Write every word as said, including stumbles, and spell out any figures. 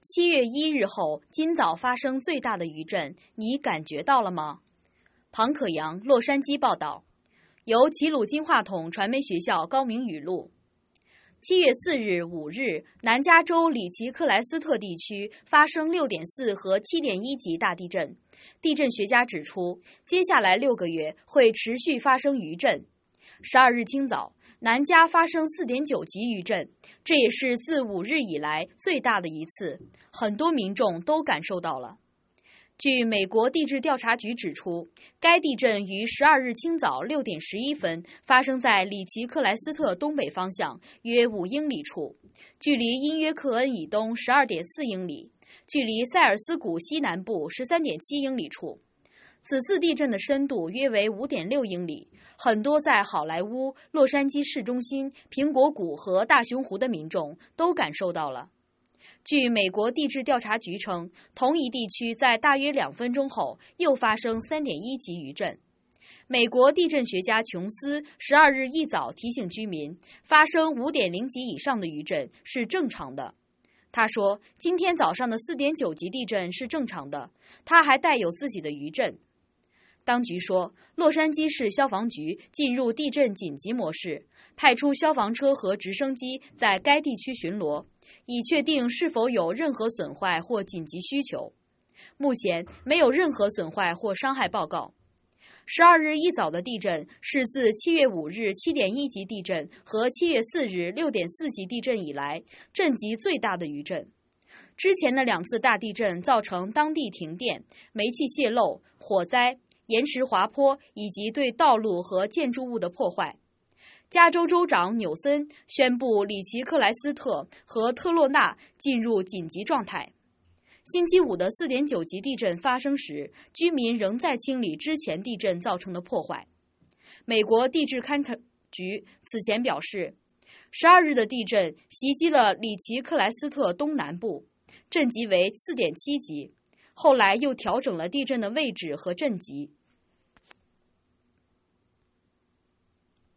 七月一日后，今早发生最大的余震，你感觉到了吗？庞可扬，洛杉矶报道，由齐鲁金话筒传媒学校高明语录。七月四日、五日，南加州里奇克莱斯特地区发生 六点四 和 七点一 级大地震。地震学家指出，接下来六个月会持续发生余震。十二日清早，南加发生 四点九 级余震，这也是自五日以来最大的一次，很多民众都感受到了。据美国地质调查局指出，该地震于十二日清早六点十一分发生在里奇克莱斯特东北方向约五英里处，距离因约克恩以东 十二点四英里，距离塞尔斯谷西南部 十三点七英里处。此次地震的深度约为 五点六英里，很多在好莱坞、洛杉矶市中心、苹果谷和大熊湖的民众都感受到了。据美国地质调查局称，同一地区在大约两分钟后又发生 三点一 级余震。美国地震学家琼斯十二日一早提醒居民，发生 五点零 级以上的余震是正常的。他说，今天早上的 四点九 级地震是正常的，它还带有自己的余震。当局说，洛杉矶市消防局进入地震紧急模式，派出消防车和直升机在该地区巡逻，以确定是否有任何损坏或紧急需求。目前没有任何损坏或伤害报告。十二日一早的地震是自七月五日 七点一 级地震和七月四日 六点四 级地震以来震级最大的余震。之前的两次大地震造成当地停电、煤气泄漏、火灾、岩石滑坡以及对道路和建筑物的破坏。加州州长纽森宣布里奇克莱斯特和特洛纳进入紧急状态。星期五的 四点九 级地震发生时，居民仍在清理之前地震造成的破坏。美国地质勘测局此前表示，十二日的地震袭击了里奇克莱斯特东南部，震级为 四点七 级，后来又调整了地震的位置和震级。